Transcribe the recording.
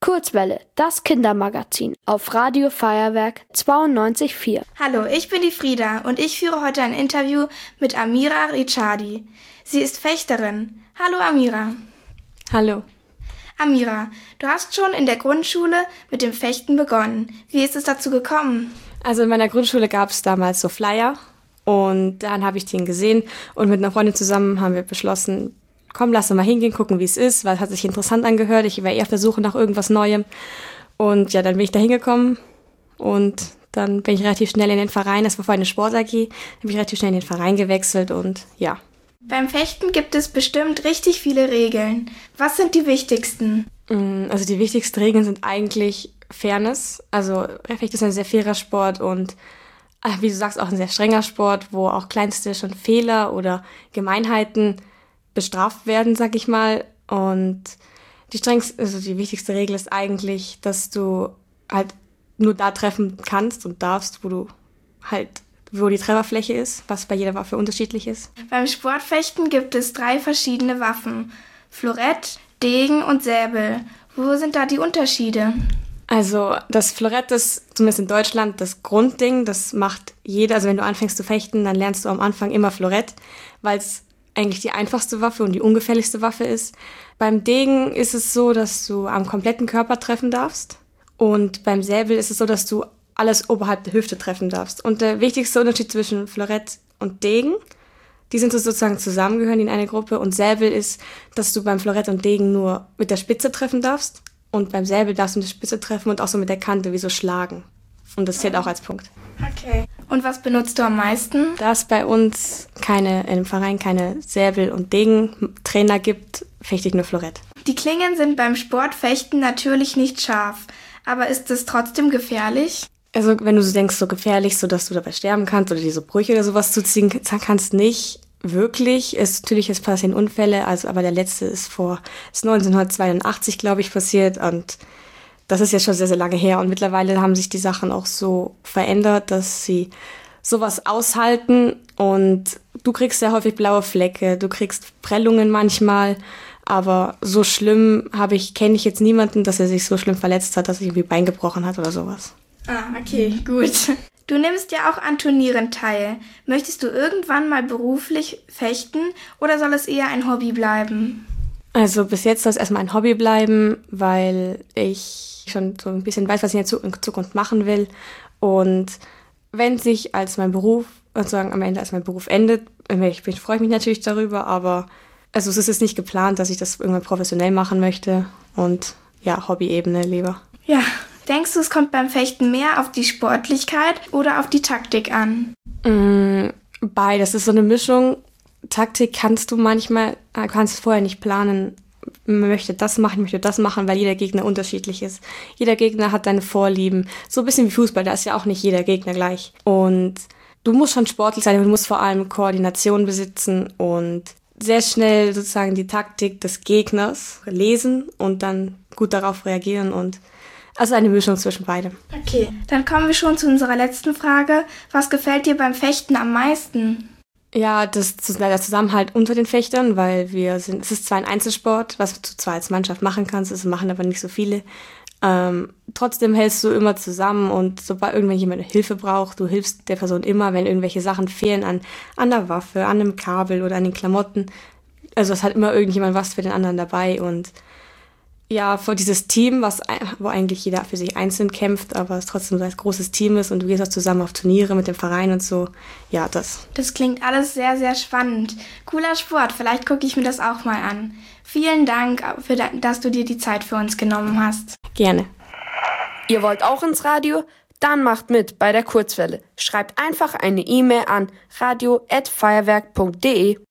Kurzwelle, das Kindermagazin auf Radio Feuerwerk 92,4. Hallo, ich bin die Frieda und ich führe heute ein Interview mit Amira Ricciardi. Sie ist Fechterin. Hallo Amira. Hallo. Amira, du hast schon in der Grundschule mit dem Fechten begonnen. Wie ist es dazu gekommen? Also in meiner Grundschule gab es damals so Flyer und dann habe ich den gesehen und mit einer Freundin zusammen haben wir beschlossen, komm, lass uns mal hingehen, gucken, wie es ist, weil es hat sich interessant angehört. Ich war eher auf der Suche nach irgendwas Neuem. Und ja, dann bin ich da hingekommen und dann bin ich relativ schnell in den Verein, das war vorher eine Sport-AG, dann bin ich relativ schnell in den Verein gewechselt und ja. Beim Fechten gibt es bestimmt richtig viele Regeln. Was sind die wichtigsten? Also die wichtigsten Regeln sind eigentlich Fairness. Also Fechten ist ein sehr fairer Sport und wie du sagst, auch ein sehr strenger Sport, wo auch kleinste schon Fehler oder Gemeinheiten bestraft werden, sag ich mal. Und die wichtigste Regel ist eigentlich, dass du halt nur da treffen kannst und darfst, wo die Trefferfläche ist, was bei jeder Waffe unterschiedlich ist. Beim Sportfechten gibt es 3 verschiedene Waffen. Florett, Degen und Säbel. Wo sind da die Unterschiede? Also das Florett ist zumindest in Deutschland das Grundding. Das macht jeder. Also wenn du anfängst zu fechten, dann lernst du am Anfang immer Florett, weil es eigentlich die einfachste Waffe und die ungefährlichste Waffe ist. Beim Degen ist es so, dass du am kompletten Körper treffen darfst. Und beim Säbel ist es so, dass du alles oberhalb der Hüfte treffen darfst. Und der wichtigste Unterschied zwischen Florett und Degen, die sind so sozusagen zusammengehören in eine Gruppe. Und Säbel ist, dass du beim Florett und Degen nur mit der Spitze treffen darfst. Und beim Säbel darfst du mit der Spitze treffen und auch so mit der Kante, wie so schlagen. Und das zählt auch als Punkt. Okay. Und was benutzt du am meisten? Da es bei uns in dem Verein keine Säbel- und Degentrainer gibt, fechte ich nur Florett. Die Klingen sind beim Sportfechten natürlich nicht scharf. Aber ist es trotzdem gefährlich? Also wenn du so denkst, so gefährlich, so dass du dabei sterben kannst oder dir so Brüche oder sowas zuziehen kannst, nicht wirklich. Natürlich passieren Unfälle, aber der letzte ist 1982, glaube ich, passiert und das ist jetzt schon sehr, sehr lange her und mittlerweile haben sich die Sachen auch so verändert, dass sie sowas aushalten und du kriegst sehr häufig blaue Flecke, du kriegst Prellungen manchmal, aber so schlimm kenne ich jetzt niemanden, dass er sich so schlimm verletzt hat, dass er irgendwie Bein gebrochen hat oder sowas. Ah, okay, gut. Du nimmst ja auch an Turnieren teil. Möchtest du irgendwann mal beruflich fechten oder soll es eher ein Hobby bleiben? Also bis jetzt soll es erstmal ein Hobby bleiben, weil ich schon so ein bisschen weiß, was ich in Zukunft machen will. Und wenn sich als mein Beruf, sozusagen am Ende als mein Beruf endet, freue ich mich natürlich darüber, aber also es ist jetzt nicht geplant, dass ich das irgendwann professionell machen möchte und ja, Hobby-Ebene lieber. Ja, denkst du, es kommt beim Fechten mehr auf die Sportlichkeit oder auf die Taktik an? Beides, das ist so eine Mischung. Taktik kannst du vorher nicht planen, man möchte das machen, weil jeder Gegner unterschiedlich ist. Jeder Gegner hat seine Vorlieben. So ein bisschen wie Fußball, da ist ja auch nicht jeder Gegner gleich. Und du musst schon sportlich sein, aber du musst vor allem Koordination besitzen und sehr schnell sozusagen die Taktik des Gegners lesen und dann gut darauf reagieren und also eine Mischung zwischen beidem. Okay, dann kommen wir schon zu unserer letzten Frage. Was gefällt dir beim Fechten am meisten? Ja, der Zusammenhalt unter den Fechtern, weil es ist zwar ein Einzelsport, was du zwar als Mannschaft machen kannst, das machen aber nicht so viele. Trotzdem hältst du immer zusammen und sobald irgendjemand Hilfe braucht, du hilfst der Person immer, wenn irgendwelche Sachen fehlen an der Waffe, an einem Kabel oder an den Klamotten. Also es hat immer irgendjemand was für den anderen dabei und ja, vor dieses Team, wo eigentlich jeder für sich einzeln kämpft, aber es trotzdem so ein großes Team ist und du gehst auch zusammen auf Turniere mit dem Verein und so. Ja, das. Das klingt alles sehr, sehr spannend. Cooler Sport, vielleicht gucke ich mir das auch mal an. Vielen Dank, dass du dir die Zeit für uns genommen hast. Gerne. Ihr wollt auch ins Radio? Dann macht mit bei der Kurzwelle. Schreibt einfach eine E-Mail an radio@feuerwerk.de.